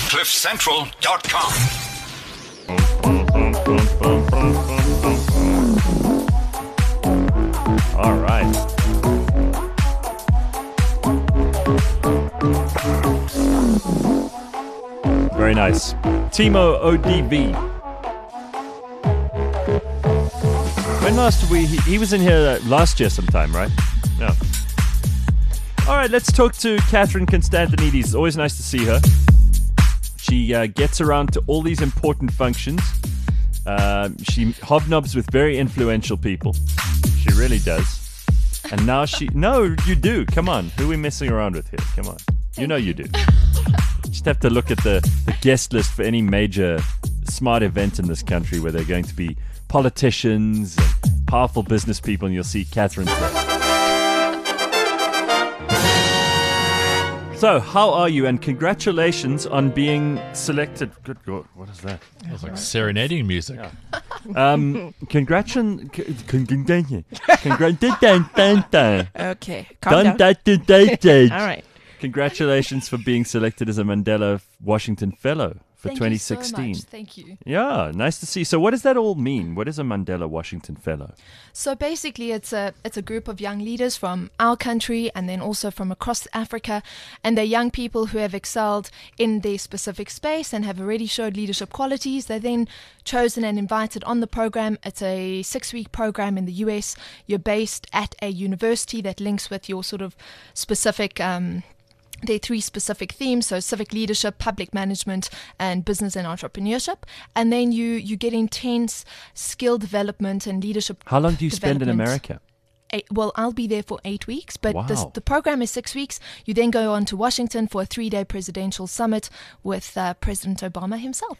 CliffCentral.com. All right. Very nice. Timo ODB. When last did he was in here last year sometime, right? Yeah. All right, let's talk to Catherine Constantinides. It's always nice to see her. She gets around to all these important functions. She hobnobs with very influential people. She really does. And now no, you do. Come on. Who are we messing around with here? Come on. You know you do. Just have to look at the guest list for any major smart event in this country where they're going to be politicians and powerful business people, and you'll see Catherine's there. So, how are you? And congratulations on being selected. Good God, what is that? It's like serenading music. Yeah. Congratulations. Okay, calm down. All right. Congratulations for being selected as a Mandela Washington Fellow for Thank 2016. you so much. Thank you. Yeah, nice to see. So what does that all mean? What is a Mandela Washington Fellow? So basically it's a group of young leaders from our country and then also from across Africa, and they're young people who have excelled in their specific space and have already showed leadership qualities. They're then chosen and invited on the program. It's a 6-week program in the US. You're based at a university that links with your sort of specific there are 3 specific themes, so civic leadership, public management, and business and entrepreneurship. And then you get intense skill development and leadership. How long do you spend in America? Well, I'll be there for 8 weeks, but Wow. the program is 6 weeks. You then go on to Washington for a 3-day presidential summit with President Obama himself.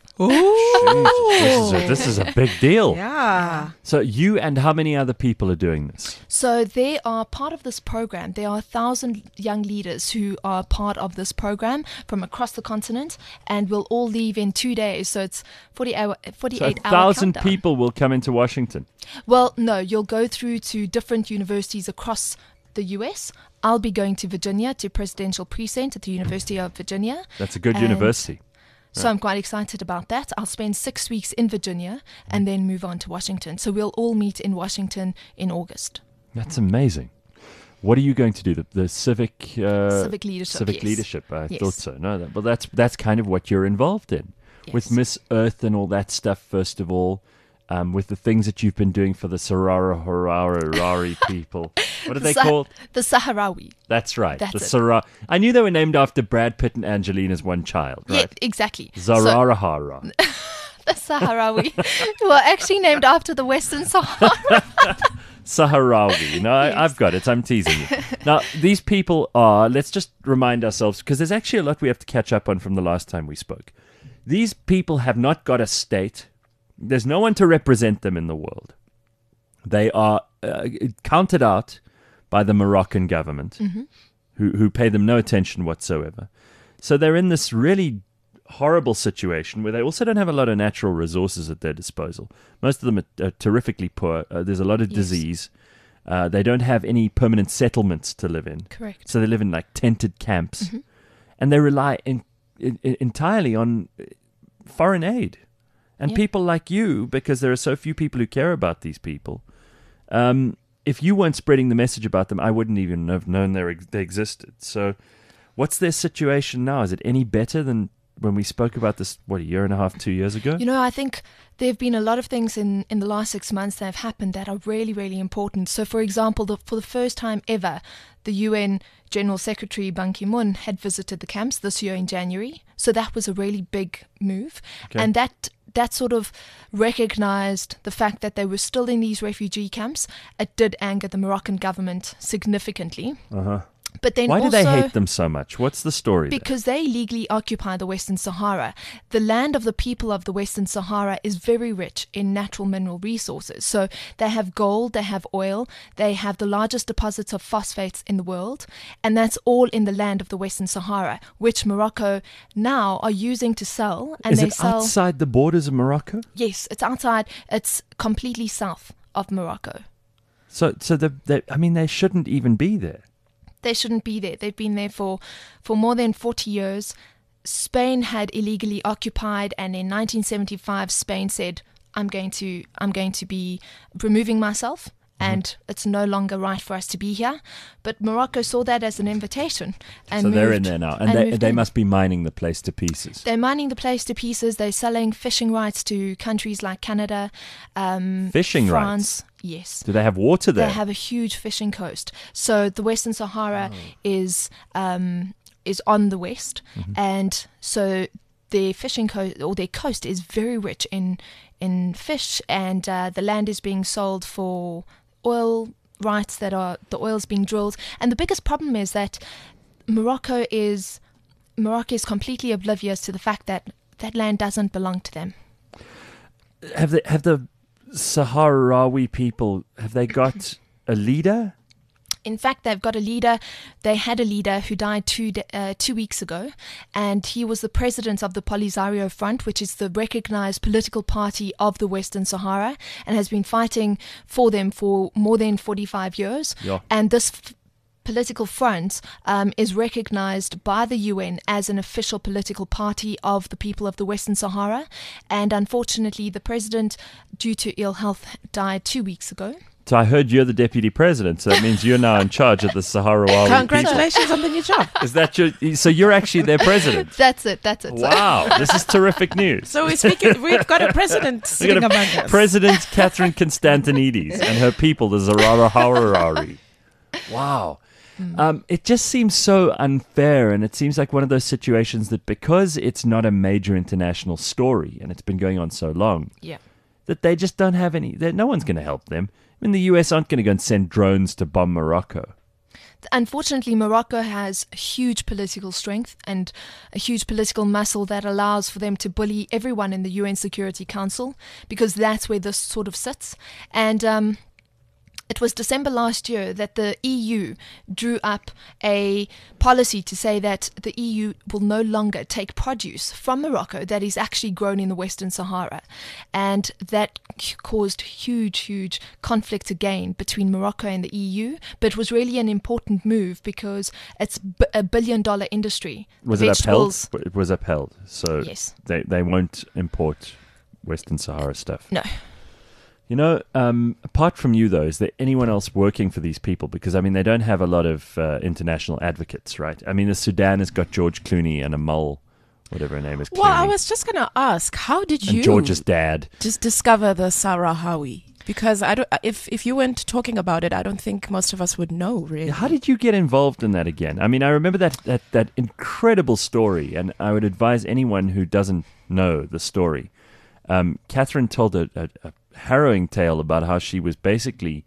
Jesus, this is a big deal. Yeah. So you and how many other people are doing this? So they are part of this program. There are 1,000 young leaders who are part of this program from across the continent, and we'll all leave in 2 days. So it's 48 So hour 1,000 countdown. people will come into Washington. Well, no, you'll go through to different universities across the US. I'll be going to Virginia, to Presidential Precinct at the University of Virginia. That's a good And university. So I'm quite excited about that. I'll spend 6 weeks in Virginia and then move on to Washington. So we'll all meet in Washington in August. That's amazing. What are you going to do? The civic Civic leadership. civic yes. leadership. I Yes. thought so. No, but that's kind of what you're involved in with Yes. Miss Earth and all that stuff. First of all, with the things that you've been doing for the Harari people. What are they called? The Sahrawi. That's right. That's the it. Sahara. I knew they were named after Brad Pitt and Angelina's one child, right? Yeah, exactly. Zararahara. The Sahrawi were actually named after the Western Sahara. Sahrawi. You know, I've got it. I'm teasing you. Now, these people are, let's just remind ourselves, because there's actually a lot we have to catch up on from the last time we spoke. These people have not got a state. There's no one to represent them in the world. They are counted out by the Moroccan government, who pay them no attention whatsoever. So they're in this really horrible situation where they also don't have a lot of natural resources at their disposal. Most of them are terrifically poor. There's a lot of disease. They don't have any permanent settlements to live in. Correct. So they live in like tented camps. And they rely entirely on foreign aid. And people like you, because there are so few people who care about these people, if you weren't spreading the message about them, I wouldn't even have known they existed. So what's their situation now? Is it any better than when we spoke about this, a year and a half, 2 years ago? You know, I think there have been a lot of things in the last 6 months that have happened that are really, really important. So, for example, for the first time ever, the UN General Secretary Ban Ki-moon had visited the camps this year in January. So that was a really big move. Okay. And that sort of recognized the fact that they were still in these refugee camps. It did anger the Moroccan government significantly. But then Why do also, they hate them so much? What's the story there? because they legally occupy the Western Sahara. The land of the people of the Western Sahara is very rich in natural mineral resources. So they have gold, they have oil, they have the largest deposits of phosphates in the world, and that's all in the land of the Western Sahara, which Morocco now are using to sell. And Is they it sell. outside the borders of Morocco? Yes, it's outside. It's completely south of Morocco. So they shouldn't even be there. They shouldn't be there. They've been there for more than 40 years. Spain had illegally occupied, and in 1975 Spain said, I'm going to be removing myself, and it's no longer right for us to be here. But Morocco saw that as an invitation. And so they're in there now. And they must be mining the place to pieces. They're mining the place to pieces. They're selling fishing rights to countries like Canada, fishing France. rights? Yes. Do they have water there? They have a huge fishing coast. So the Western Sahara is on the west. And so their fishing coast, or their coast, is very rich in fish, and the land is being sold for oil rights the oil's being drilled. And the biggest problem is that Morocco is completely oblivious to the fact that that land doesn't belong to them. Have the Sahrawi people, have they got a leader? In fact, they've got a leader. They had a leader who died 2 weeks ago, and he was the president of the Polisario Front, which is the recognized political party of the Western Sahara, and has been fighting for them for more than 45 years. Yeah. And this political front is recognized by the UN as an official political party of the people of the Western Sahara. And unfortunately, the president, due to ill health, died 2 weeks ago. So I heard you're the deputy president, so that means you're now in charge of the Sahrawi Congratulations on the new job. people. Is that so you're actually their president? That's it. Wow, this is terrific news. So we've got a president sitting among us. President Catherine Constantinides and her people, the Sahrawi. Wow. It just seems so unfair, and it seems like one of those situations that because it's not a major international story and it's been going on so long, that they just don't have any, that no one's going to help them. I mean, the US aren't going to go and send drones to bomb Morocco. Unfortunately, Morocco has huge political strength and a huge political muscle that allows for them to bully everyone in the UN Security Council, because that's where this sort of sits. And it was December last year that the EU drew up a policy to say that the EU will no longer take produce from Morocco that is actually grown in the Western Sahara. And that caused huge conflict again between Morocco and the EU. But it was really an important move because it's $1 billion industry. Was it upheld? It was upheld. So yes. They won't import Western Sahara stuff. No. You know, apart from you, though, is there anyone else working for these people? Because, I mean, they don't have a lot of international advocates, right? I mean, the Sudan has got George Clooney and Amal, whatever her name is. Well, I was just going to ask, how did you... And George's dad. ...just discover the Sahrawi? Because if you weren't talking about it, I don't think most of us would know, really. How did you get involved in that again? I mean, I remember that incredible story, and I would advise anyone who doesn't know the story. Catherine told a harrowing tale about how she was basically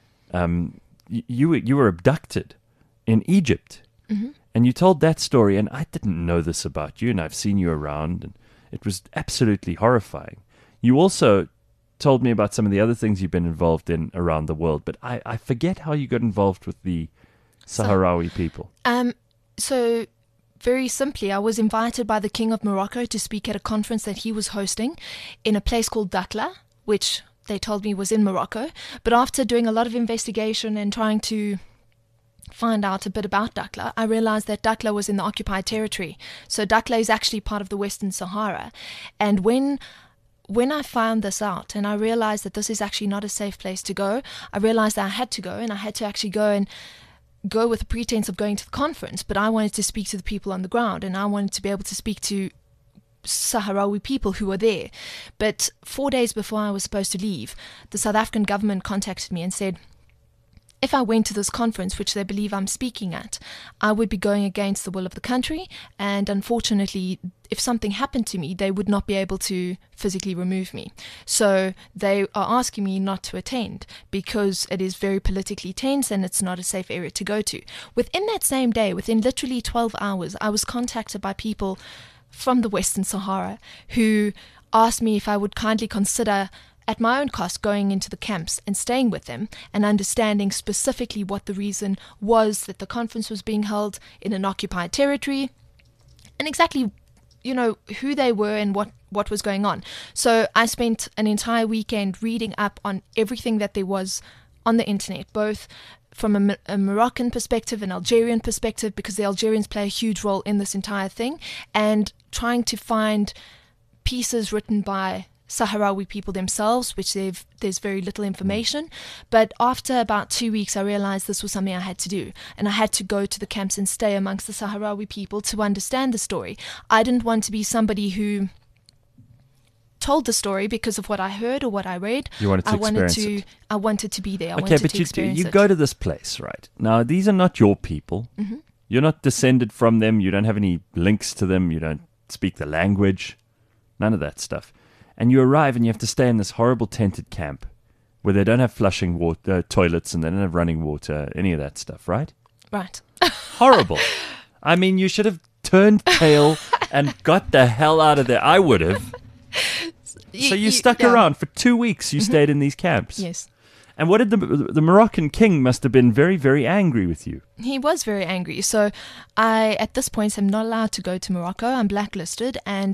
you were abducted in Egypt, and you told that story, and I didn't know this about you, and I've seen you around, and it was absolutely horrifying. You also told me about some of the other things you've been involved in around the world, but I forget how you got involved with the Sahrawi people. So very simply, I was invited by the King of Morocco to speak at a conference that he was hosting in a place called Dakhla, which they told me was in Morocco. But after doing a lot of investigation and trying to find out a bit about Dakhla, I realized that Dakhla was in the occupied territory. So Dakhla is actually part of the Western Sahara. And when I found this out and I realized that this is actually not a safe place to go, I realized that I had to go, and I had to actually go with the pretense of going to the conference. But I wanted to speak to the people on the ground, and I wanted to be able to speak to Sahrawi people who were there. But 4 days before I was supposed to leave, the South African government contacted me and said, if I went to this conference, which they believe I'm speaking at, I would be going against the will of the country, and unfortunately, if something happened to me, they would not be able to physically remove me. So they are asking me not to attend because it is very politically tense and it's not a safe area to go to. Within that same day, within literally 12 hours, I was contacted by people from the Western Sahara who asked me if I would kindly consider at my own cost going into the camps and staying with them and understanding specifically what the reason was that the conference was being held in an occupied territory and exactly, who they were and what was going on. So I spent an entire weekend reading up on everything that there was on the internet, both from a Moroccan perspective, an Algerian perspective, because the Algerians play a huge role in this entire thing, and trying to find pieces written by Sahrawi people themselves, which there's very little information. But after about 2 weeks, I realized this was something I had to do, and I had to go to the camps and stay amongst the Sahrawi people to understand the story. I didn't want to be somebody who told the story because of what I heard or what I read. You wanted to experience it. I wanted to be there. I Okay, wanted but to experience you it. go to this place, right? Now, these are not your people. You're not descended from them. You don't have any links to them. You don't speak the language. None of that stuff. And you arrive and you have to stay in this horrible tented camp where they don't have flushing water, toilets, and they don't have running water, any of that stuff, right? Right. Horrible. I mean, you should have turned tail and got the hell out of there. I would have. So you stuck yeah. around for 2 weeks. You stayed in these camps. Yes. And what did the Moroccan king must have been very, very angry with you. He was very angry. So I, at this point, am not allowed to go to Morocco. I'm blacklisted, and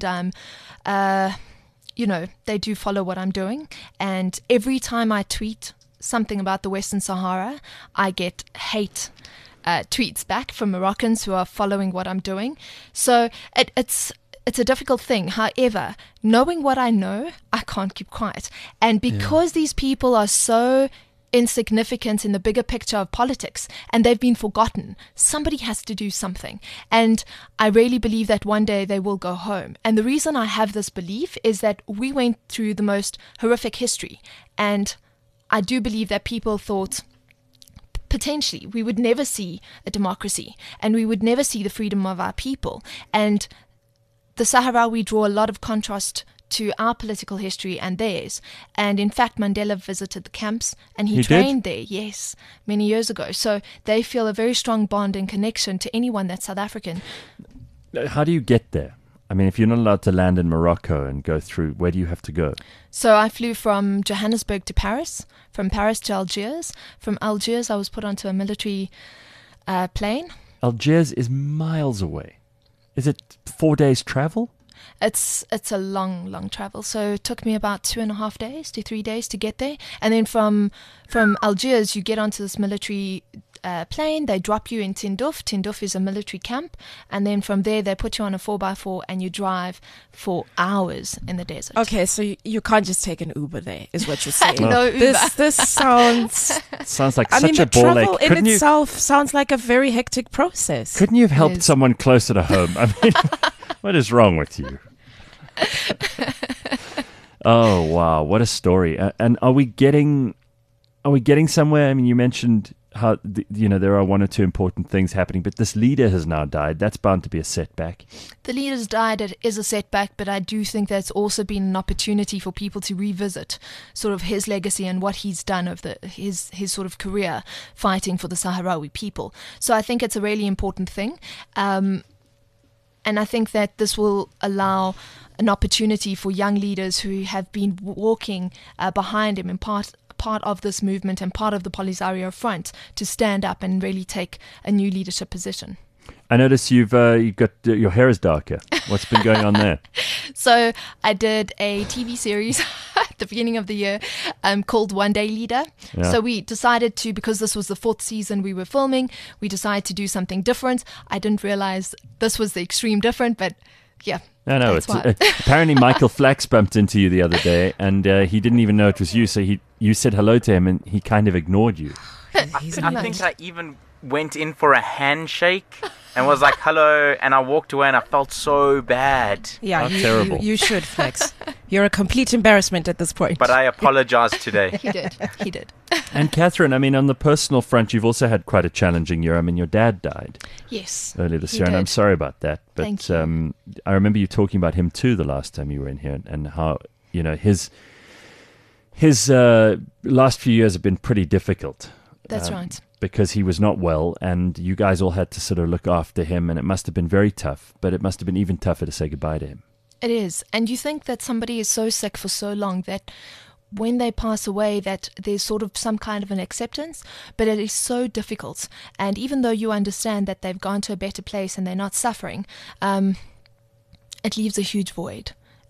they do follow what I'm doing. And every time I tweet something about the Western Sahara, I get hate tweets back from Moroccans who are following what I'm doing. So it's a difficult thing. However, knowing what I know, I can't keep quiet. And because these people are so insignificant in the bigger picture of politics and they've been forgotten, somebody has to do something. And I really believe that one day they will go home. And the reason I have this belief is that we went through the most horrific history. And I do believe that people thought potentially we would never see a democracy and we would never see the freedom of our people. And the Sahrawi draw a lot of contrast to our political history and theirs. And in fact, Mandela visited the camps and he trained there, yes, many years ago. So they feel a very strong bond and connection to anyone that's South African. How do you get there? I mean, if you're not allowed to land in Morocco and go through, where do you have to go? So I flew from Johannesburg to Paris, from Paris to Algiers. From Algiers, I was put onto a military plane. Algiers is miles away. Is it 4 days travel? It's a long travel. So it took me about 2.5 days to 3 days to get there. And then from Algiers, you get onto this military plane. They drop you in Tindouf. Tindouf is a military camp. And then from there, they put you on a 4x4 and you drive for hours in the desert. Okay, so you can't just take an Uber there, is what you're saying. No Uber. This sounds... Sounds like I such mean, a the ball travel ache. in itself sounds like a very hectic process. Couldn't you have helped Yes. someone closer to home? I mean, what is wrong with you? Oh, wow. What a story. And are we getting somewhere? I mean, you mentioned how, there are one or two important things happening, but this leader has now died. That's bound to be a setback. The leader's died. It is a setback, but I do think that's also been an opportunity for people to revisit sort of his legacy and what he's done of his sort of career fighting for the Sahrawi people. So I think it's a really important thing. And I think that this will allow an opportunity for young leaders who have been walking behind him in part of this movement and part of the Polisario Front to stand up and really take a new leadership position. I notice you've got your hair is darker. What's been going on there? So I did a TV series at the beginning of the year called One Day Leader. Yeah. So we decided to, because this was the 4th season we were filming, we decided to do something different. I didn't realize this was the extreme different, but yeah. No, that's it's why. apparently Michael Flax bumped into you the other day, and he didn't even know it was you. So you said hello to him, and he kind of ignored you. I think I even went in for a handshake and was like, hello, and I walked away and I felt so bad. Yeah, How terrible. You should, Flex. You're a complete embarrassment at this point. But I apologized today. He did. And Catherine, I mean, on the personal front, you've also had quite a challenging year. I mean, your dad died Yes. earlier this He year, and I'm did. sorry about that. But Thank you. I remember you talking about him too the last time you were in here, and how his last few years have been pretty difficult. That's right. Because he was not well, and you guys all had to sort of look after him, and it must have been very tough, but it must have been even tougher to say goodbye to him. It is. And you think that somebody is so sick for so long that when they pass away that there's sort of some kind of an acceptance, but it is so difficult. And even though you understand that they've gone to a better place and they're not suffering, it leaves a huge void.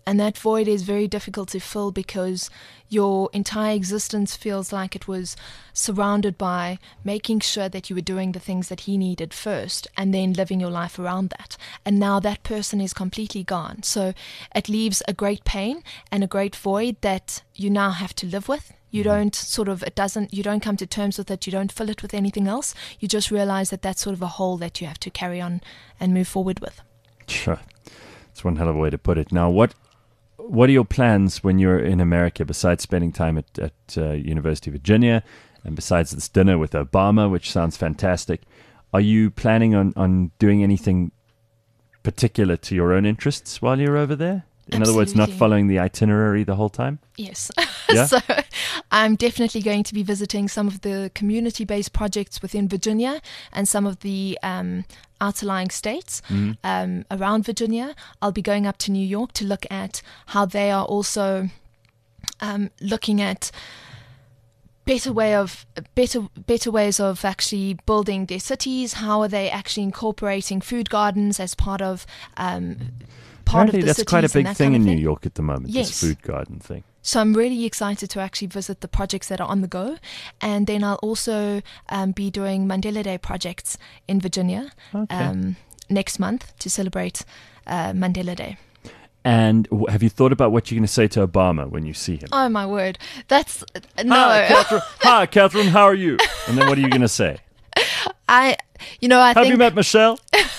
And that void is very difficult to fill because your entire existence feels like it was surrounded by making sure that you were doing the things that he needed first and then living your life around that. And now that person is completely gone. So it leaves a great pain and a great void that you now have to live with. You don't you don't come to terms with it. You don't fill it with anything else. You just realize that that's sort of a hole that you have to carry on and move forward with. Sure. That's one hell of a way to put it. Now, what are your plans when you're in America, besides spending time at University of Virginia and besides this dinner with Obama, which sounds fantastic? Are you planning on doing anything particular to your own interests while you're over there? In other words, not following the itinerary the whole time? Yes. Yeah? So I'm definitely going to be visiting some of the community-based projects within Virginia and some of the outlying states around Virginia. I'll be going up to New York to look at how they are also looking at better ways of actually building their cities. How are they actually incorporating food gardens as part of Apparently the that's cities quite a big and that thing kind of in New thing. York at the moment, Yes. this food garden thing. So I'm really excited to actually visit the projects that are on the go. And then I'll also be doing Mandela Day projects in Virginia next month to celebrate Mandela Day. And have you thought about what you're going to say to Obama when you see him? Oh, my word. That's... No. Hi, Catherine, how are you? And then what are you going to say? I Have think you met Michelle?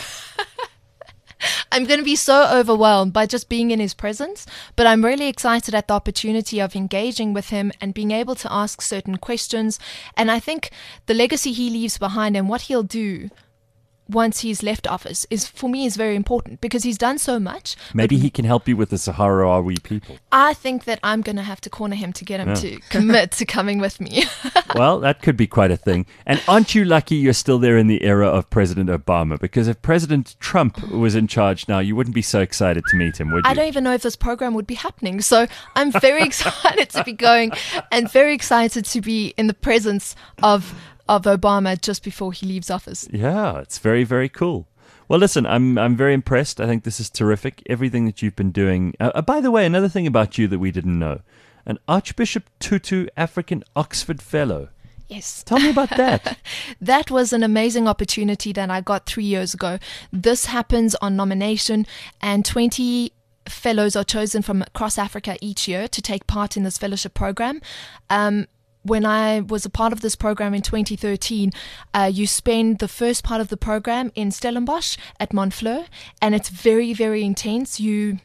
I'm going to be so overwhelmed by just being in his presence, but I'm really excited at the opportunity of engaging with him and being able to ask certain questions. And I think the legacy he leaves behind and what he'll do once he's left office is very important because he's done so much. Maybe he can help you with the Sahrawi people. I think that I'm going to have to corner him to get him to commit to coming with me. Well, that could be quite a thing. And aren't you lucky you're still there in the era of President Obama? Because if President Trump was in charge now, you wouldn't be so excited to meet him, would you? I don't even know if this program would be happening. So I'm very excited to be going and very excited to be in the presence of Obama just before he leaves office. Yeah, it's very, very cool. Well, listen, I'm very impressed. I think this is terrific. Everything that you've been doing. By the way, another thing about you that we didn't know. An Archbishop Tutu African Oxford Fellow. Yes. Tell me about that. That was an amazing opportunity that I got 3 years ago. This happens on nomination, and 20 fellows are chosen from across Africa each year to take part in this fellowship program. When I was a part of this program in 2013, you spend the first part of the program in Stellenbosch at Montfleur, and it's very, very intense. You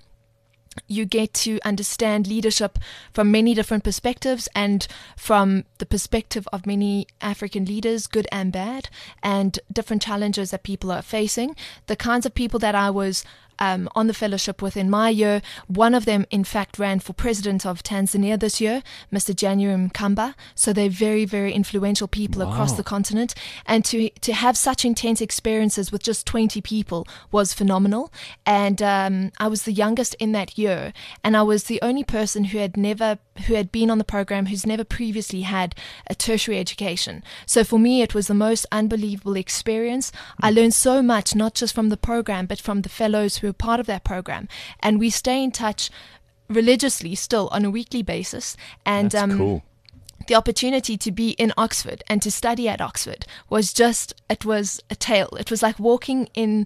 get to understand leadership from many different perspectives and from the perspective of many African leaders, good and bad, and different challenges that people are facing. The kinds of people that I was on the fellowship with in my year, one of them in fact ran for president of Tanzania this year, Mr. January Mkamba. So they're very, very influential people across the continent, and to have such intense experiences with just 20 people was phenomenal. And I was the youngest in that year, and I was the only person who had been on the program who's never previously had a tertiary education. So for me, it was the most unbelievable experience. I learned so much, not just from the program, but from the fellows who were part of that program. And we stay in touch religiously still on a weekly basis. And That's cool. The opportunity to be in Oxford and to study at Oxford was it was a tale. It was like walking in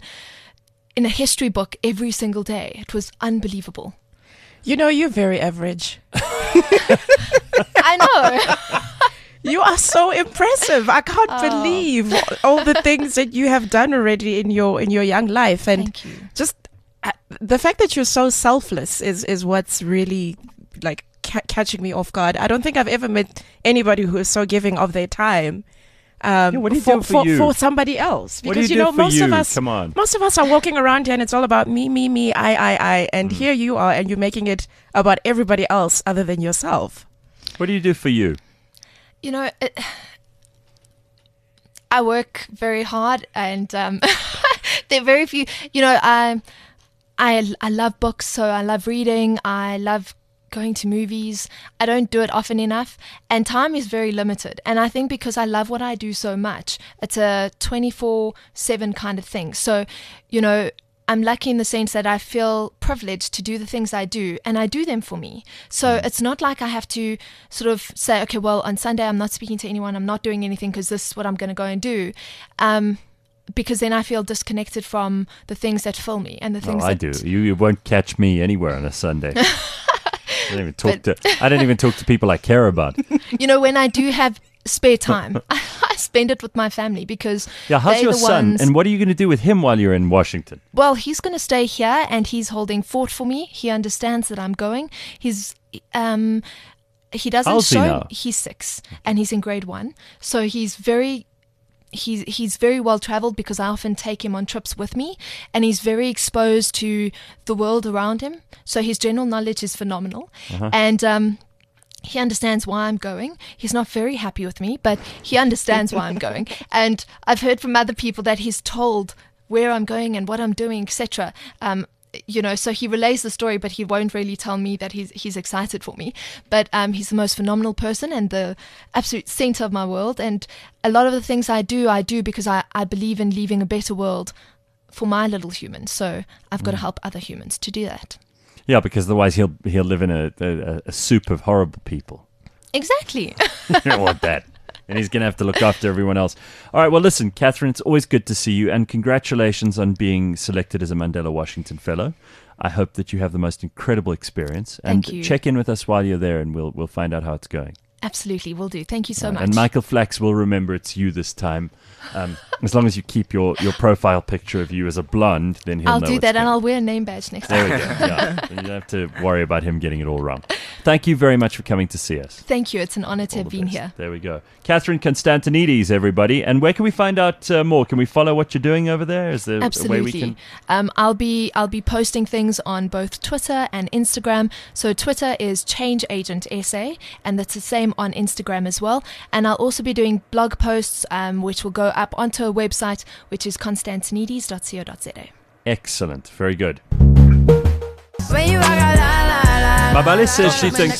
a history book every single day. It was unbelievable. You know, you're very average. I know. You are so impressive. I can't believe all the things that you have done already in your young life. And Thank you. just the fact that you're so selfless is what's really like catching me off guard. I don't think I've ever met anybody who is so giving of their time what do you do for you? for somebody else. What do Because you do for most of you? us Come on. most of us are walking around here and it's all about me, I. And here you are and you're making it about everybody else other than yourself. What do you do for you? You know, I work very hard, and there are very few. You know, I love books, so I love reading. I love going to movies. I don't do it often enough, and time is very limited. And I think because I love what I do so much, it's a 24/7 kind of thing. So, you know, I'm lucky in the sense that I feel privileged to do the things I do, and I do them for me. So it's not like I have to sort of say, okay, well, on Sunday I'm not speaking to anyone, I'm not doing anything because this is what I'm going to go and do. Because then I feel disconnected from the things that fill me and the things I do. You won't catch me anywhere on a Sunday. I don't even talk to people I care about. You know, when I do have spare time, I spend it with my family because how's your son? And what are you going to do with him while you're in Washington? Well, he's going to stay here and he's holding fort for me. He understands that I'm going. He doesn't show. He's 6 and he's in grade 1, so he's very well traveled because I often take him on trips with me, and he's very exposed to the world around him. So his general knowledge is phenomenal, and he understands why I'm going. He's not very happy with me, but he understands why I'm going. And I've heard from other people that he's told where I'm going and what I'm doing, etc. You know, so he relays the story, but he won't really tell me that he's excited for me. But he's the most phenomenal person and the absolute center of my world. And a lot of the things I do because I believe in leaving a better world for my little humans. So I've got to help other humans to do that. Yeah, because otherwise he'll live in a soup of horrible people. Exactly. You don't want that. And he's going to have to look after everyone else. All right, well, listen, Catherine, it's always good to see you, and congratulations on being selected as a Mandela Washington Fellow. I hope that you have the most incredible experience. And Thank you. Check in with us while you're there, and we'll find out how it's going. Absolutely, will do. Thank you so much. And Michael Flax will remember it's you this time. As long as you keep your profile picture of you as a blonde, then he'll know. I'll do that, and I'll wear a name badge next time. There we go. Yeah. You don't have to worry about him getting it all wrong. Thank you very much for coming to see us. Thank you. It's an honor to have been here. There we go. Catherine Constantinides, everybody. And where can we find out more? Can we follow what you're doing over there? Is there Absolutely. a way we can? I'll be posting things on both Twitter and Instagram. So Twitter is Change Agent SA, and that's the same on Instagram as well. And I'll also be doing blog posts, which will go up onto a website, which is constantinides.co.za. Excellent. Very good. Mabale says she thinks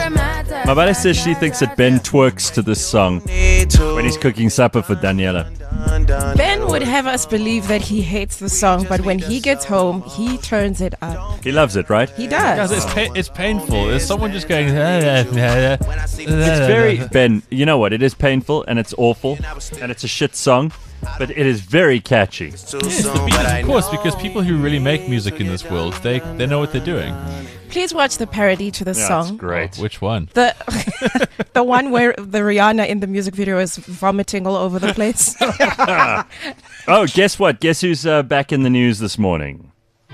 that Ben twerks to this song when he's cooking supper for Daniela. Ben would have us believe that he hates the song, but when he gets home, he turns it up. He loves it, right? He does. Guys, it's painful. There's someone just going. It's very, Ben, you know what? It is painful and it's awful and it's a shit song, but it is very catchy. Yes, the beat is, of course, because people who really make music in this world, they know what they're doing. Please watch the parody to the That's song. great. Oh, which one? The one where the Rihanna in the music video is vomiting all over the place. Oh, guess what? Guess who's back in the news this morning?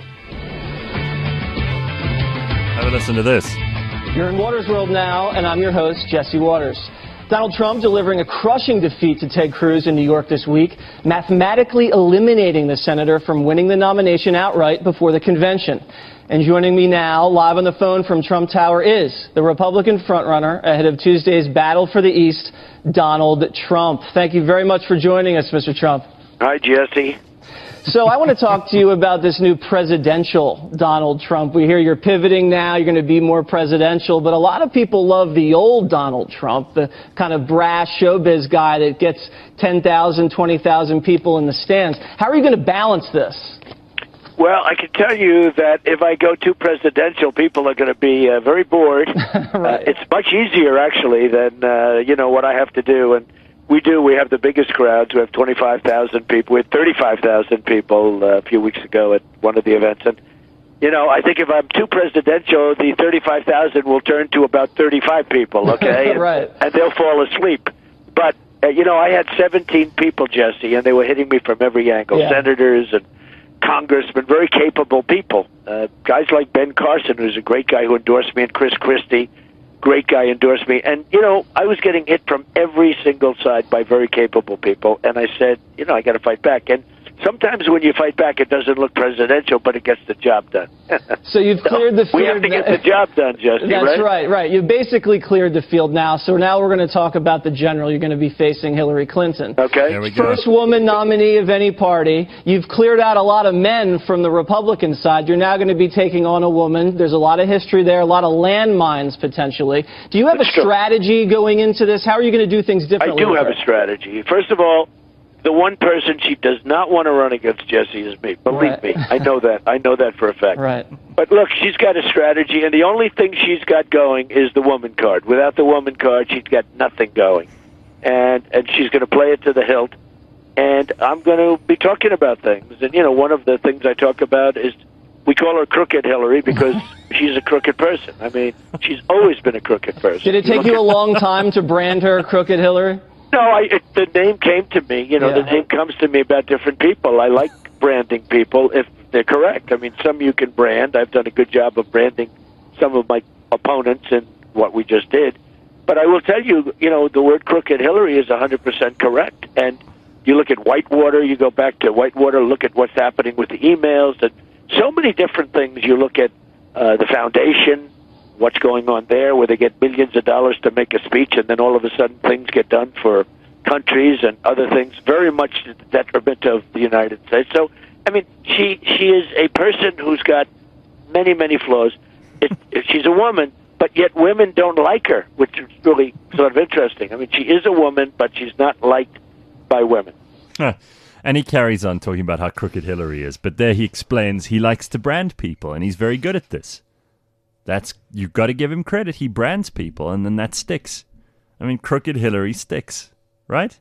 Have a listen to this. You're in Waters World now, and I'm your host, Jesse Waters. Donald Trump delivering a crushing defeat to Ted Cruz in New York this week, mathematically eliminating the senator from winning the nomination outright before the convention. And joining me now, live on the phone from Trump Tower, is the Republican frontrunner ahead of Tuesday's battle for the East, Donald Trump. Thank you very much for joining us, Mr. Trump. Hi, Jesse. So I want to talk to you about this new presidential Donald Trump. We hear you're pivoting now, you're going to be more presidential, but a lot of people love the old Donald Trump, the kind of brash showbiz guy that gets 10,000, 20,000 people in the stands. How are you going to balance this? Well, I can tell you that if I go too presidential, people are going to be very bored. Right. It's much easier, actually, than, what I have to do. And we have the biggest crowds. We have 25,000 people. We had 35,000 people a few weeks ago at one of the events. And, I think if I'm too presidential, the 35,000 will turn to about 35 people, okay? Right. And they'll fall asleep. But, I had 17 people, Jesse, and they were hitting me from every angle. Yeah. Senators and congressmen, very capable people. Guys like Ben Carson, who's a great guy who endorsed me, and Chris Christie, great guy, endorsed me. And, I was getting hit from every single side by very capable people. And I said, I got to fight back. And sometimes when you fight back, it doesn't look presidential, but it gets the job done. So you've cleared the field. We have to get the job done, Jesse, That's right? right. You basically cleared the field now. So now we're going to talk about the general. You're going to be facing Hillary Clinton. Okay. There we go. First woman nominee of any party. You've cleared out a lot of men from the Republican side. You're now going to be taking on a woman. There's a lot of history there, a lot of landmines potentially. Do you have That's a true. strategy going into this? How are you going to do things I differently? do have a strategy. First of all, the one person she does not want to run against, Jesse, is me. Believe me, I know that. I know that for a fact. Right. But look, she's got a strategy, and the only thing she's got going is the woman card. Without the woman card, she's got nothing going. And she's going to play it to the hilt. And I'm going to be talking about things. And, you know, one of the things I talk about is we call her Crooked Hillary because she's a crooked person. I mean, she's always been a crooked person. Did it take you a long time to brand her Crooked Hillary? No, the name came to me. You know, the name comes to me about different people. I like branding people if they're correct. I mean, some you can brand. I've done a good job of branding some of my opponents in what we just did. But I will tell you, you know, the word Crooked Hillary is 100% correct. And you look at Whitewater, you go back to Whitewater, look at what's happening with the emails, and so many different things. You look at the foundation, what's going on there, where they get millions of dollars to make a speech, and then all of a sudden things get done for countries and other things, very much to the detriment of the United States. So, I mean, she is a person who's got many, many flaws. She's a woman, but yet women don't like her, which is really sort of interesting. I mean, she is a woman, but she's not liked by women. And he carries on talking about how crooked Hillary is, but there he explains he likes to brand people, and he's very good at this. You've got to give him credit. He brands people, and then that sticks. I mean, Crooked Hillary sticks, right?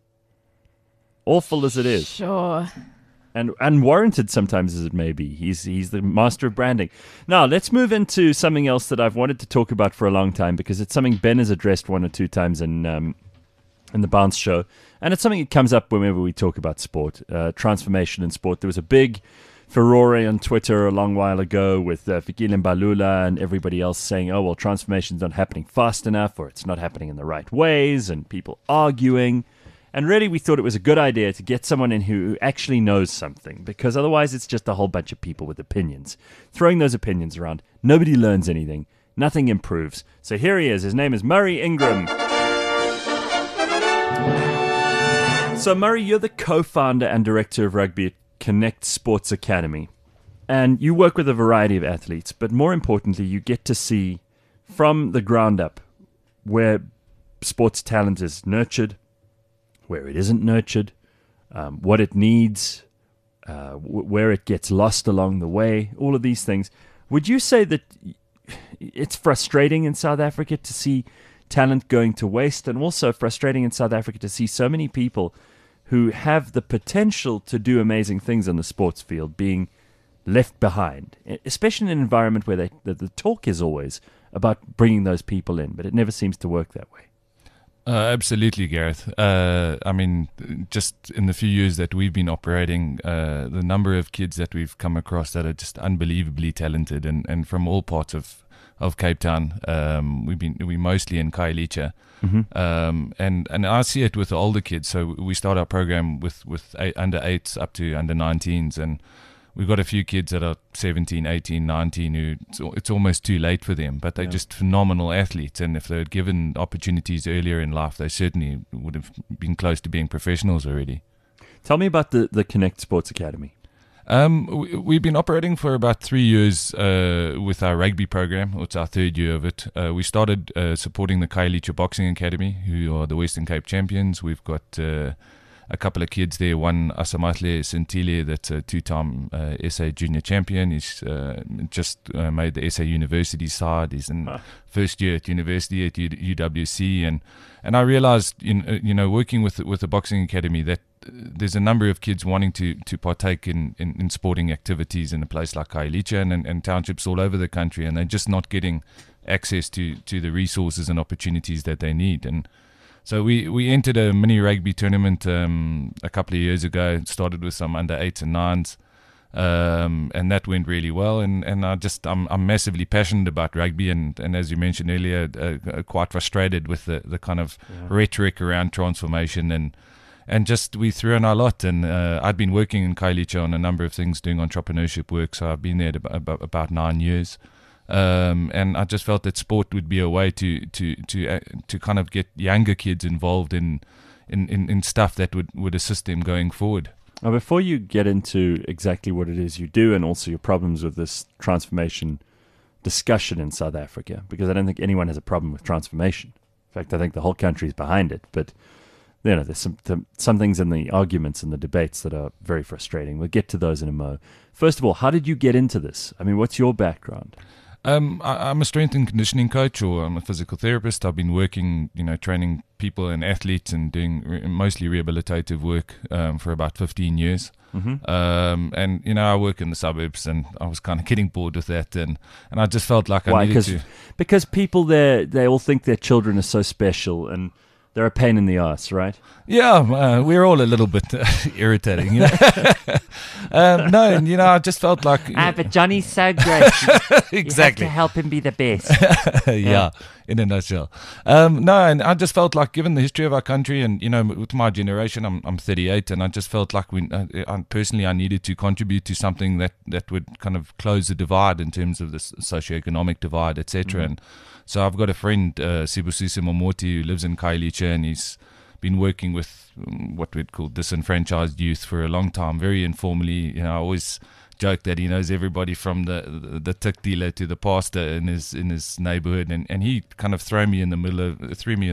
Awful as it is. Sure. And unwarranted sometimes as it may be. He's the master of branding. Now, let's move into something else that I've wanted to talk about for a long time, because it's something Ben has addressed one or two times in the Bounce Show. And it's something that comes up whenever we talk about sport, transformation in sport. There was a big furore on Twitter a long while ago with Fikile Mbalula and everybody else saying, oh, well, transformation's not happening fast enough, or it's not happening in the right ways, and people arguing. And really, we thought it was a good idea to get someone in who actually knows something, because otherwise it's just a whole bunch of people with opinions. Throwing those opinions around, nobody learns anything, nothing improves. So here he is. His name is Murray Ingram. So, Murray, you're the co-founder and director of rugby at Connect Sports Academy. And you work with a variety of athletes, but more importantly, you get to see from the ground up where sports talent is nurtured, where it isn't nurtured, what it needs, where it gets lost along the way, all of these things. Would you say that it's frustrating in South Africa to see talent going to waste, and also frustrating in South Africa to see so many people who have the potential to do amazing things on the sports field being left behind, especially in an environment where the talk is always about bringing those people in, but it never seems to work that way? Absolutely, Gareth. I mean, just in the few years that we've been operating, the number of kids that we've come across that are just unbelievably talented, and from all parts of Cape Town. We mostly in Khayelitsha. Mm-hmm. And I see it with the older kids. So we start our program with under 8s up to under 19s, and we've got a few kids that are 17, 18, 19 who it's almost too late for them, but they're just phenomenal athletes. And if they were given opportunities earlier in life, they certainly would have been close to being professionals already. Tell me about the Connect Sports Academy. We've been operating for about 3 years with our rugby program. It's our third year of it. We started supporting the Khayelitsha Boxing Academy, who are the Western Cape champions. We've got a couple of kids there. One, Asamahle Sentile, that's a two-time SA junior champion. He's just made the SA University side. He's in first year at university at UWC. And I realized, working with the Boxing Academy, that there's a number of kids wanting to partake in sporting activities in a place like Khayelitsha and townships all over the country, and they're just not getting access to the resources and opportunities that they need. And so we entered a mini rugby tournament a couple of years ago. It started with some under 8s and 9s, and that went really well. And I'm massively passionate about rugby, and as you mentioned earlier, quite frustrated with the kind of rhetoric around transformation and just we threw in our lot. And I'd been working in Khayelitsha on a number of things, doing entrepreneurship work, so I've been there about 9 years. And I just felt that sport would be a way to kind of get younger kids involved in stuff that would assist them going forward. Now, before you get into exactly what it is you do and also your problems with this transformation discussion in South Africa, because I don't think anyone has a problem with transformation. In fact, I think the whole country is behind it. But there's some things in the arguments and the debates that are very frustrating. We'll get to those in a mo. First of all, how did you get into this? I mean, what's your background? I'm a strength and conditioning coach, or I'm a physical therapist. I've been working, training people and athletes and doing mostly rehabilitative work for about 15 years. And I work in the suburbs, and I was kind of getting bored with that, and I just felt like I needed to. Because people there, they all think their children are so special, and they're a pain in the ass, right? Yeah, we're all a little bit irritating. I just felt like... but Johnny's so great. Exactly. You have to help him be the best. Yeah, in a nutshell. And I just felt like, given the history of our country and, with my generation, I'm 38, and I just felt like I needed to contribute to something that would kind of close the divide in terms of the socioeconomic divide, etc. And so I've got a friend, Sibusisi Momoti, who lives in Khayelitsha, and he's been working with what we'd call disenfranchised youth for a long time, very informally. I always joke that he knows everybody from the tick dealer to the pastor in his neighborhood, and he kind of threw me in the middle of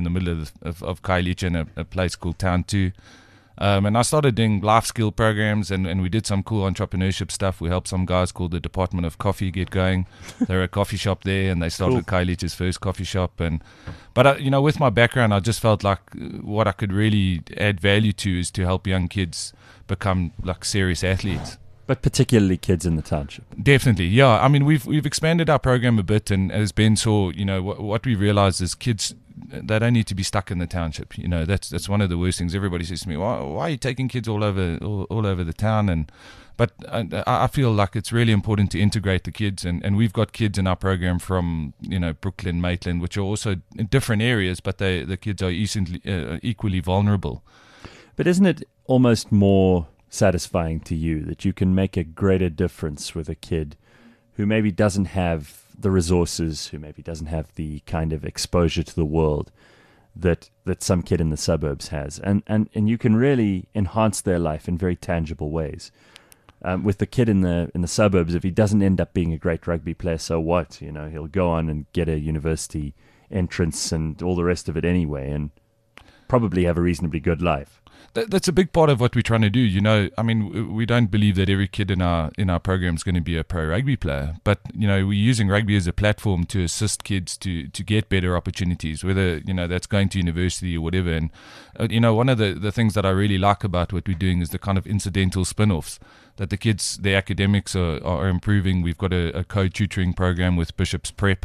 Khayelitsha in a place called Town 2. And I started doing life skill programs, and we did some cool entrepreneurship stuff. We helped some guys called the Department of Coffee get going. They're a coffee shop there, and they started Khayelitsha's first coffee shop. But with my background, I just felt like what I could really add value to is to help young kids become like serious athletes. But particularly kids in the township. Definitely, yeah. I mean, we've expanded our program a bit, and as Ben saw, what we realized is kids, they don't need to be stuck in the township. That's one of the worst things. Everybody says to me, why are you taking kids all over the town? But I feel like it's really important to integrate the kids, and we've got kids in our program from Brooklyn, Maitland, which are also in different areas, but the kids are equally vulnerable. But isn't it almost more satisfying to you that you can make a greater difference with a kid who maybe doesn't have the resources, who maybe doesn't have the kind of exposure to the world that some kid in the suburbs has, and you can really enhance their life in very tangible ways. With the kid in the suburbs, if he doesn't end up being a great rugby player, so what? He'll go on and get a university entrance and all the rest of it anyway, and probably have a reasonably good life. That's a big part of what we're trying to do. I mean, we don't believe that every kid in our program is going to be a pro rugby player, but we're using rugby as a platform to assist kids to get better opportunities, whether that's going to university or whatever. And one of the things that I really like about what we're doing is the kind of incidental spin-offs that the kids, their academics are improving. We've got a co-tutoring program with Bishop's Prep,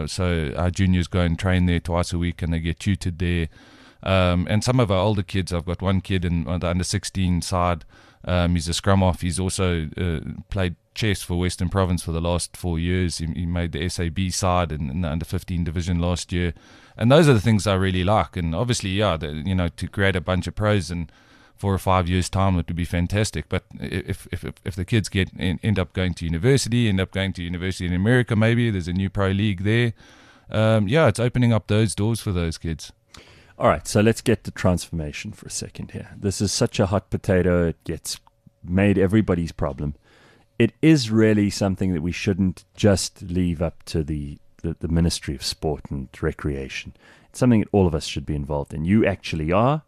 so our juniors go and train there twice a week, and they get tutored there. And some of our older kids, I've got one kid on the under 16 side. He's a scrum off. He's also played chess for Western Province for the last 4 years. He made the SAB side in the under 15 division last year. And those are the things I really like. And obviously, to create a bunch of pros in 4 or 5 years' time, it would be fantastic. But if the kids end up going to university in America, maybe there's a new pro league there. It's opening up those doors for those kids. All right, so let's get to transformation for a second here. This is such a hot potato. It gets made everybody's problem. It is really something that we shouldn't just leave up to the Ministry of Sport and Recreation. It's something that all of us should be involved in. You actually are.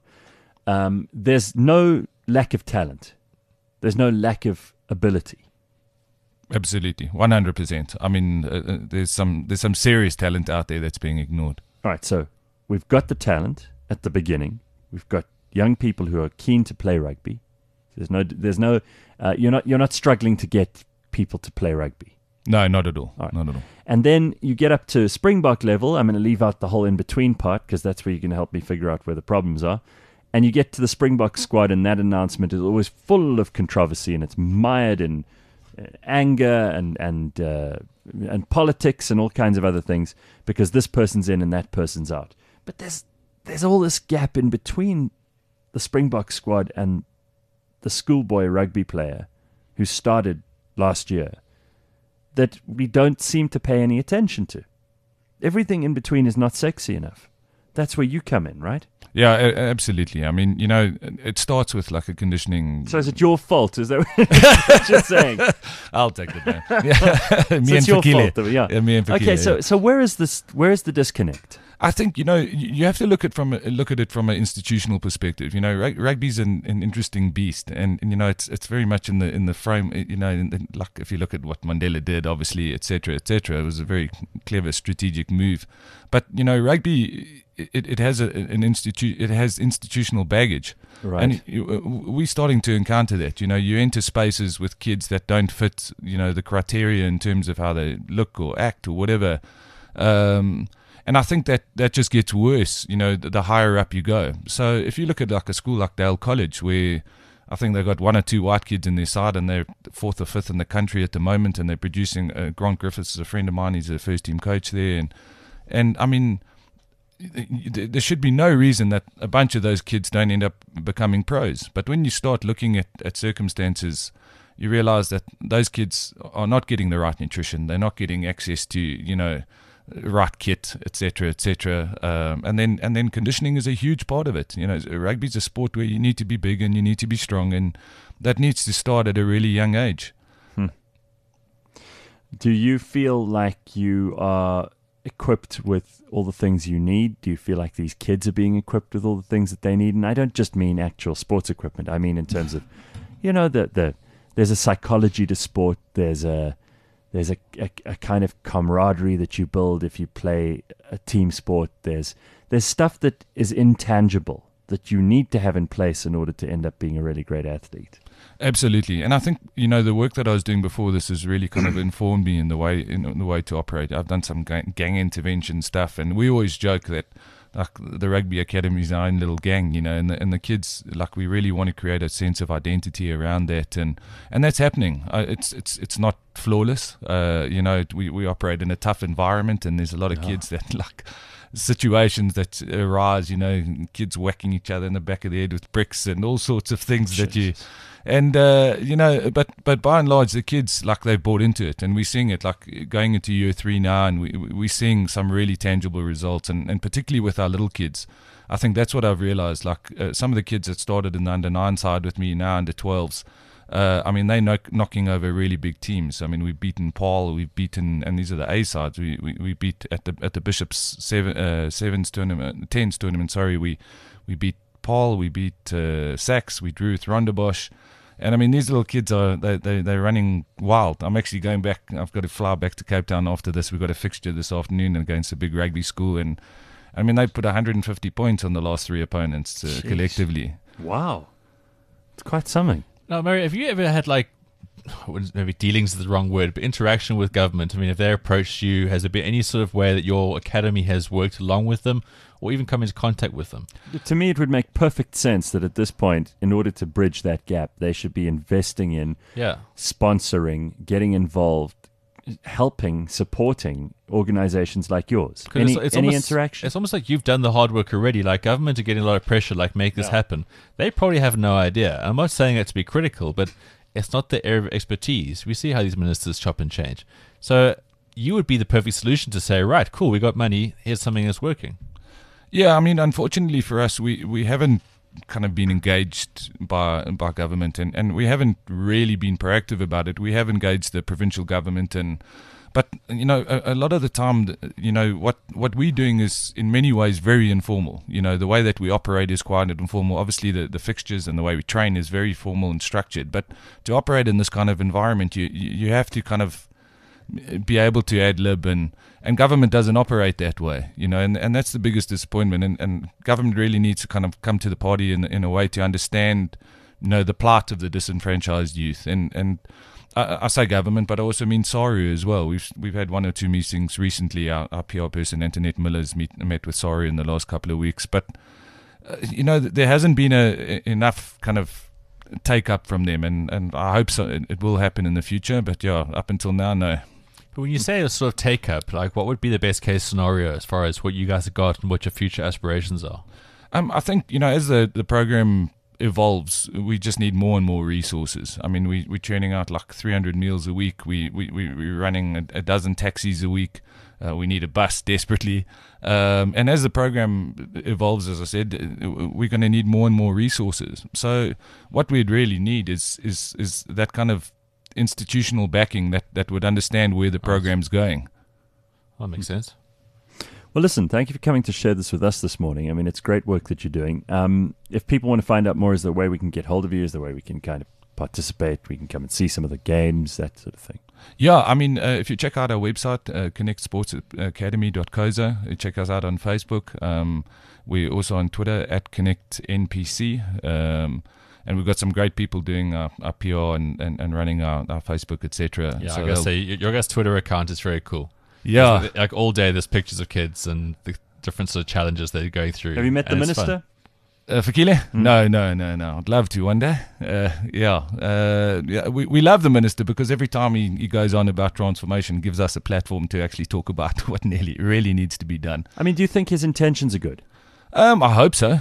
There's no lack of talent. There's no lack of ability. Absolutely, 100%. I mean, there's some serious talent out there that's being ignored. All right, so we've got the talent at the beginning. We've got young people who are keen to play rugby. There's no. You're not struggling to get people to play rugby. No, not at all. Right. Not at all. And then you get up to Springbok level. I'm going to leave out the whole in-between part because that's where you can help me figure out where the problems are. And you get to the Springbok squad, and that announcement is always full of controversy, and it's mired in anger and politics and all kinds of other things because this person's in and that person's out. But there's all this gap in between the Springbok squad and the schoolboy rugby player who started last year that we don't seem to pay any attention to. Everything in between is not sexy enough. That's where you come in, right? Yeah, absolutely. I mean, it starts with like a conditioning. So is it your fault? Is that what you're saying? I'll take the blame. Yeah. So it's your fault, yeah. Me and Fikile. Okay, so where is the disconnect? I think you have to look at it from an institutional perspective. Rugby's an interesting beast, and it's very much in the frame. Like if you look at what Mandela did, obviously, etc., etc., it was a very clever strategic move. But rugby, it has it has institutional baggage, Right. and we're starting to encounter that. You enter spaces with kids that don't fit the criteria in terms of how they look or act or whatever. And I think that just gets worse, the higher up you go. So if you look at like a school like Dale College, where I think they've got 1 or 2 white kids in their side, and they're 4th or 5th in the country at the moment, and they're producing. Grant Griffiths is a friend of mine; he's a first-team coach there, and I mean, there should be no reason that a bunch of those kids don't end up becoming pros. But when you start looking at circumstances, you realize that those kids are not getting the right nutrition; they're not getting access to right kit, etc., etc. And then conditioning is a huge part of it. Rugby's a sport where you need to be big and you need to be strong, and that needs to start at a really young age. Do you feel like you are equipped with all the things you need? Do you feel like these kids are being equipped with all the things that they need? And I don't just mean actual sports equipment. I mean in terms of, there's a psychology to sport. There's a kind of camaraderie that you build if you play a team sport. There's stuff that is intangible that you need to have in place in order to end up being a really great athlete. Absolutely, and I think the work that I was doing before this has really kind of informed me in the way to operate. I've done some gang intervention stuff, and we always joke that like the rugby academy is our own little gang, and the kids, like, we really want to create a sense of identity around that, and that's happening. It's not flawless. We operate in a tough environment, and there's a lot of kids that like situations that arise, kids whacking each other in the back of the head with bricks and all sorts of things that you. And but by and large, the kids, like, they've bought into it, and we're seeing it, like, going into year 3 now, and we're seeing some really tangible results, and particularly with our little kids. I think that's what I've realized. Like, some of the kids that started in the under-9 side with me now, under 12s, I mean, they're knocking over really big teams. I mean, we've beaten Paul, we've beaten, and these are the A sides. We beat at the Bishop's sevens tournament, 10s tournament. Sorry, we beat Paul, we beat Sachs, we drew with Rondebosch. And I mean, these little kids they're running wild. I'm actually going back. I've got to fly back to Cape Town after this. We've got a fixture this afternoon against a big rugby school, and I mean, they put 150 points on the last 3 opponents collectively. Wow, it's quite something. Now, Murray, have you ever had, like, maybe dealings is the wrong word, but interaction with government? I mean, if they approached you, has there been any sort of way that your academy has worked along with them, or even come into contact with them? To me, it would make perfect sense that at this point, in order to bridge that gap, they should be investing in, sponsoring, getting involved, helping, supporting organizations like yours. Any interaction? It's almost like you've done the hard work already. Like, government are getting a lot of pressure, like, make this happen. They probably have no idea. I'm not saying it to be critical, but it's not their area of expertise. We see how these ministers chop and change. So you would be the perfect solution to say, right, cool, we got money, here's something that's working. Yeah, I mean, unfortunately for us, we haven't kind of been engaged by government, and we haven't really been proactive about it. We have engaged the provincial government, but a lot of the time, what we're doing is in many ways very informal. The way that we operate is quite informal. Obviously, the fixtures and the way we train is very formal and structured. But to operate in this kind of environment, you have to kind of be able to ad lib, and government doesn't operate that way, and that's the biggest disappointment, and government really needs to kind of come to the party in a way to understand the plight of the disenfranchised youth, and I say government, but I also mean SARU as well. We've had 1 or 2 meetings recently. Our PR person Antoinette Miller's met with SARU in the last couple of weeks, but there hasn't been enough kind of take up from them, and I hope so. It will happen in the future, but up until now, no. But when you say a sort of take up, like, what would be the best case scenario as far as what you guys have got and what your future aspirations are? I think, as the program evolves, we just need more and more resources. I mean, we're churning out like 300 meals a week. We're running a dozen taxis a week. We need a bus desperately. And as the program evolves, as I said, we're going to need more and more resources. So what we'd really need is that kind of institutional backing that would understand where the program's going. That makes sense. Well, listen, thank you for coming to share this with us this morning. I mean, it's great work that you're doing. If people want to find out more, is there a way we can get hold of you? Is there a way we can kind of participate? We can come and see some of the games, that sort of thing. Yeah, I mean, if you check out our website, connectsportsacademy.co.za, check us out on Facebook. We're also on Twitter at ConnectNPC. And we've got some great people doing our PR and running our Facebook, etc. Yeah, so I gotta say, your guys' Twitter account is very cool. Yeah. Like all day, there's pictures of kids and the different sort of challenges they're going through. Have you met the and it's minister? Fikile? No. I'd love to one day. We love the minister because every time he goes on about transformation, gives us a platform to actually talk about what really needs to be done. I mean, do you think his intentions are good? I hope so.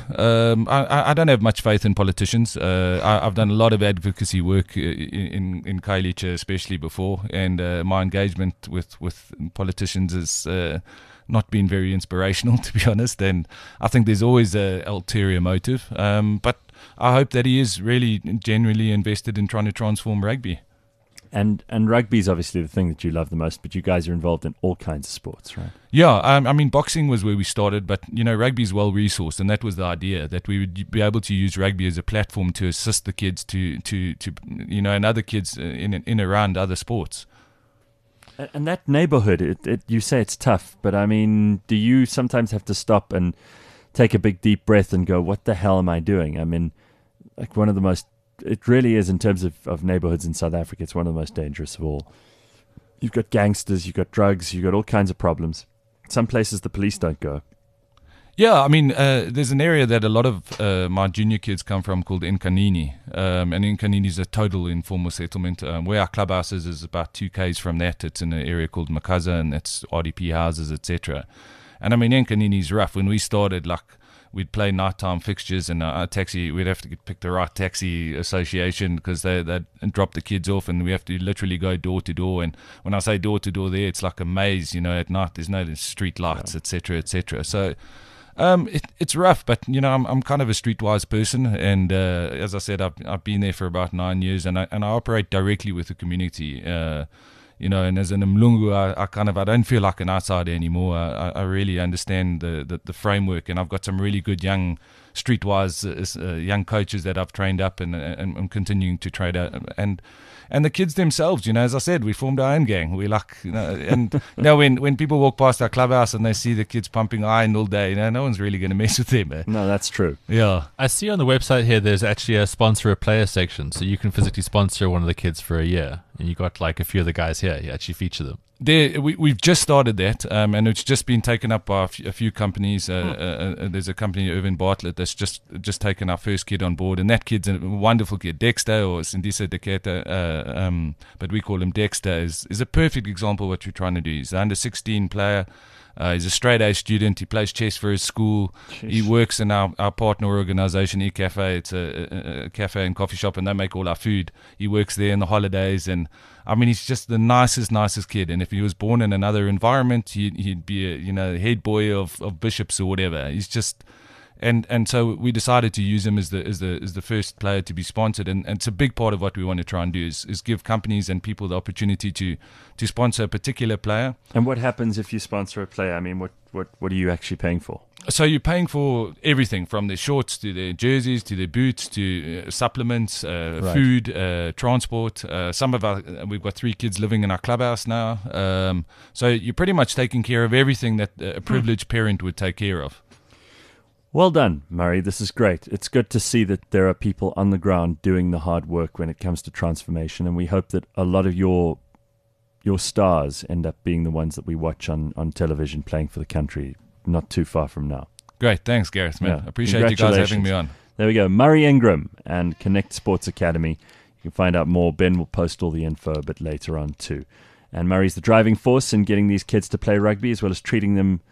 I don't have much faith in politicians. I've done a lot of advocacy work in Khayelitsha, especially before, and my engagement with politicians has not been very inspirational, to be honest. And I think there's always an ulterior motive. But I hope that he is really genuinely invested in trying to transform rugby. And rugby is obviously the thing that you love the most, but you guys are involved in all kinds of sports, right? Yeah, I mean, boxing was where we started, but, rugby is well-resourced, and that was the idea, that we would be able to use rugby as a platform to assist the kids to and other kids in around other sports. And that neighborhood, you say it's tough, but, I mean, do you sometimes have to stop and take a big, deep breath and go, what the hell am I doing? I mean, like one of the most... It really is, in terms of neighborhoods in South Africa, it's one of the most dangerous of all. You've got gangsters, you've got drugs, you've got all kinds of problems. Some places the police don't go. Yeah, I mean, there's an area that a lot of my junior kids come from called Nkanini. And Nkanini is a total informal settlement. Where our clubhouse is about 2 k's from that. It's in an area called Makaza, and that's RDP houses, etc. And I mean, Nkanini is rough. When we started, we'd play nighttime fixtures, and we'd have to pick the right taxi association because they'd drop the kids off, and we have to literally go door to door. And when I say door to door there, it's like a maze, at night. There's no street lights, etc., etc. So it's rough, but, I'm kind of a streetwise person. And as I said, I've been there for about 9 years, and I operate directly with the community. And as an Mlungu, I don't feel like an outsider anymore. I really understand the framework, and I've got some really good young streetwise young coaches that I've trained up, and I'm continuing to train up. And the kids themselves, as I said, we formed our own gang. We when people walk past our clubhouse and they see the kids pumping iron all day, no one's really going to mess with them. No, that's true. Yeah. I see on the website here there's actually a sponsor a player section, so you can physically sponsor one of the kids for a year. And you got a few of the guys here. You actually feature them. We've just started that, and it's just been taken up by a few companies. There's a company, Irvin Bartlett, that's just taken our first kid on board, and that kid's a wonderful kid. Dexter, or Sindisa Deketa, but we call him Dexter, is a perfect example of what we're trying to do. He's an under-16 player. He's a straight-A student. He plays chess for his school. Jeez. He works in our partner organisation, eCafe. It's a cafe and coffee shop, and they make all our food. He works there in the holidays, and I mean, he's just the nicest kid. And if he was born in another environment, he'd be a head boy of Bishops or whatever. He's just... And so we decided to use him as the first player to be sponsored, and it's a big part of what we want to try and do is give companies and people the opportunity to sponsor a particular player. And what happens if you sponsor a player? I mean, what are you actually paying for? So you're paying for everything from their shorts to their jerseys to their boots to supplements, right. Food, transport. We've got 3 kids living in our clubhouse now. So you're pretty much taking care of everything that a privileged parent would take care of. Well done, Murray. This is great. It's good to see that there are people on the ground doing the hard work when it comes to transformation, and we hope that a lot of your stars end up being the ones that we watch on television playing for the country not too far from now. Great. Thanks, Gareth, man. Yeah. Appreciate you guys having me on. There we go. Murray Ingram and Connect Sports Academy. You can find out more. Ben will post all the info a bit later on too. And Murray's the driving force in getting these kids to play rugby, as well as treating them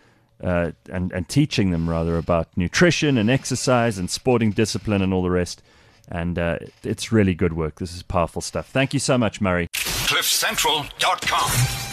and teaching them rather about nutrition and exercise and sporting discipline and all the rest. And it's really good work. This is powerful stuff. Thank you so much, Murray. CliffCentral.com